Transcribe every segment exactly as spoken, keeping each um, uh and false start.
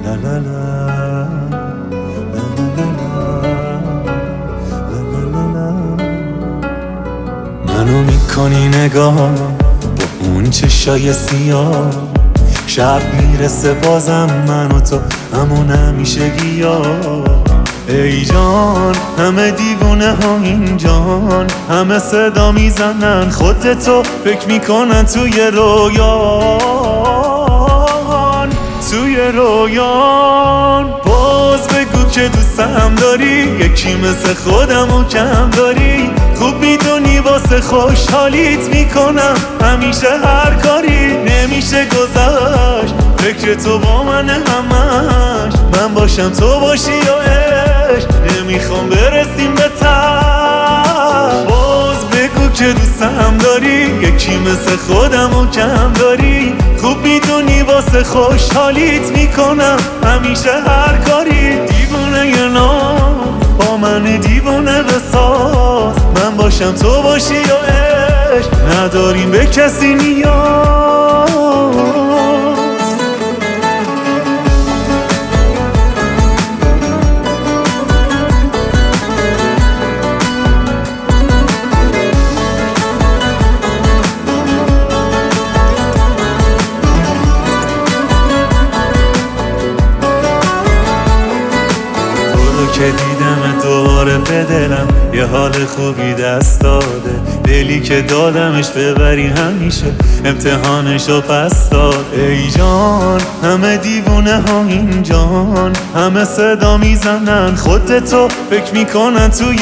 لا لا لا لا لا لا لا. منو میکنی نگاه با اون چشای سیاه، شب میرسه بازم من و تو همون همیشگی ها. ای جان همه دیوونه ها این جان، همه صدا میزنن خودتو فکر میکنن توی رویان، توی رویان. باز بگو که دوستم داری، یکی مثل خودمو کم داری. خوب میدونی واسه خوشحالیت میکنم همیشه هر کاری. نمیشه گذشت فکر تو با من همش، من باشم تو باشی یا عشق، نمیخوام برسیم به ته. باز بگو که دوستم داری، یکی مثل خودمو کم داری. خوب میدونی واسه خوشحالیت میکنم همیشه هر کاری. دیوونه یه نام با من دیوونه بساز، من باشم تو باشی یا عشق، نداریم به کسی نیاز. که دیدم دوباره به دلم یه حال خوبی دست داده. دلی که دادمش ببری همیشه امتحانشو پس داد. ای جان همه دیوونه ها این جان، همه صدا میزنن خودتو فکر میکنن توی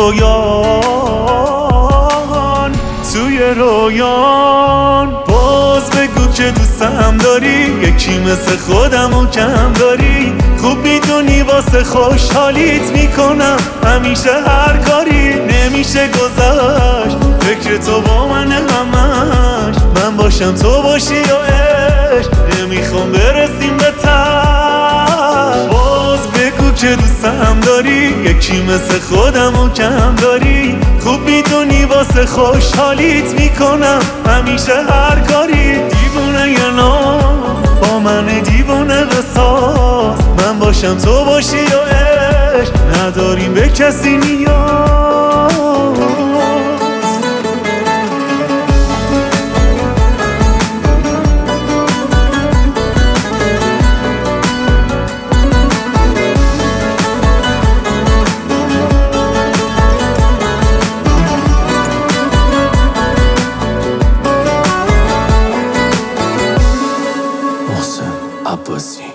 رویان، توی رویان. باز بگو که دوستم داری، یکی مثل خودمو کم داری. خوب میدونی واسه خوشحالیت میکنم همیشه هر کاری. نمیشه گذشت فکر تو با من همش، من باشم تو باشی یا عشق، نمیخوام برسیم به ته. باز بگو که دوستم داری، یکی مثل خودمو کم داری. خوب میدونی واسه خوشحالیت میکنم همیشه هر کاری. دیوونه یه نام با من دیوونه بساز، من باشم تو باشی یا عشق، نداریم به کسی نیاز. محسن عباسی.